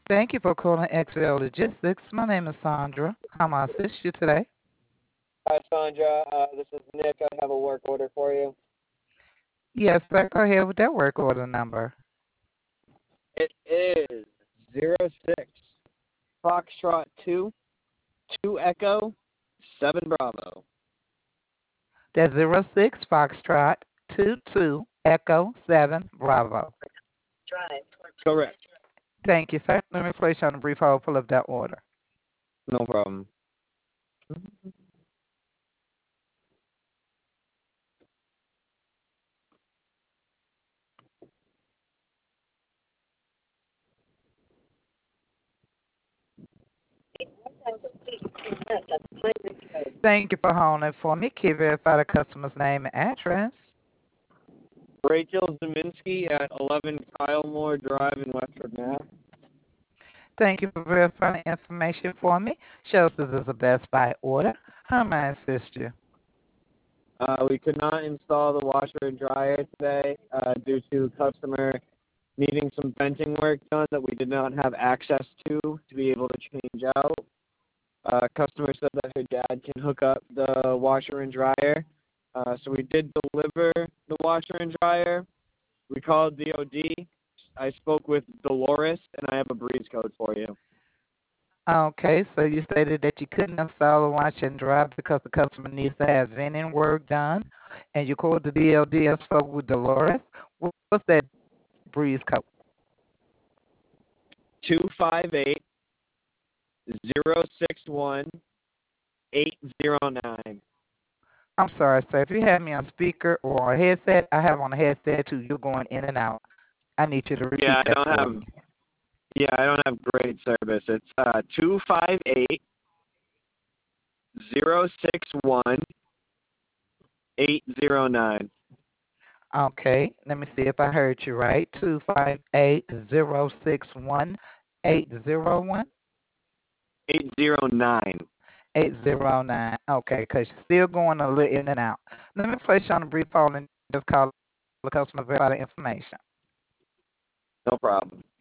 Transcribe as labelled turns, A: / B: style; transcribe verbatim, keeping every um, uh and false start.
A: Thank you for calling X L Logistics. My name is Sandra. How may I assist you today?
B: Hi, Sandra. Uh, this is Nick. I have a work order for you.
A: Yes, sir. Go ahead with that work order number.
B: It is zero six Foxtrot two two Echo seven Bravo.
A: That's zero six Foxtrot two two Echo seven Bravo.
B: Correct.
A: Thank you, sir. Let me place you on a brief hold. Pull up that order.
B: No problem.
A: Thank you for holding for me. Can you verify the customer's name and address?
B: Rachel Zeminski at eleven Kylemore Drive in Westford, Mass.
A: Thank you for verifying the information for me. Shows this is a Best Buy order. How may I assist you?
B: Uh, we could not install the washer and dryer today uh, due to customer needing some venting work done that we did not have access to to be able to change out. Uh, customer said that her dad can hook up the washer and dryer. Uh, so we did deliver the washer and dryer. We called D O D. I spoke with Dolores, and I have a breeze code for you.
A: Okay, so you stated that you couldn't install a wash and dry because the customer needs to have venting work done, and you called the D L D and spoke with Dolores. What's that breeze code?
B: two five eight zero six one eight zero nine.
A: I'm sorry, sir. If you have me on speaker or a headset, I have on a headset too. You're going in and out. I need you to repeat
B: Yeah, I
A: that
B: don't
A: for
B: have.
A: me.
B: Yeah, I don't have great service. It's uh two five eight zero six one eight zero nine.
A: Okay, let me see if I heard you right. Two five eight zero six one eight zero one
B: Eight zero nine.
A: eight zero nine. Okay, because you're still going a little in and out. Let me place you on a brief hold and just call the customer verify the information.
B: No problem.